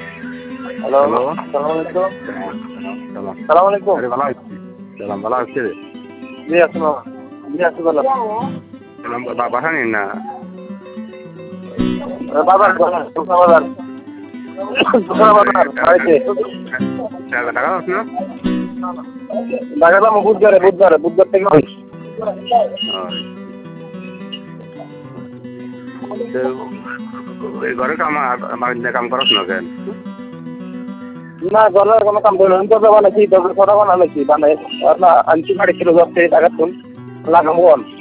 Hello, hello. আসসালামু আলাইকুম। সালাম। সালাম আলাইকুম। আরে ভালো আছি। সালাম ভালো আছি রে। জি আসসালাম। জি আছি ভালো। সালাম বাসা নিন না। বাজার বাজার শুকনা বাজার। শুকনা বাজার বাড়িতে। টাকা আছে না? লাগালাম বুধবারে বুধবার থেকে ওই, তো এই ঘরে কাম করস না কেন? না ঘরের কোনো কাম করলাম তো বানাইছি, তবে ছটা বানাইছি বানাই না আনছি বাড়ি ছিল 10 টাকা তুন লাগাবো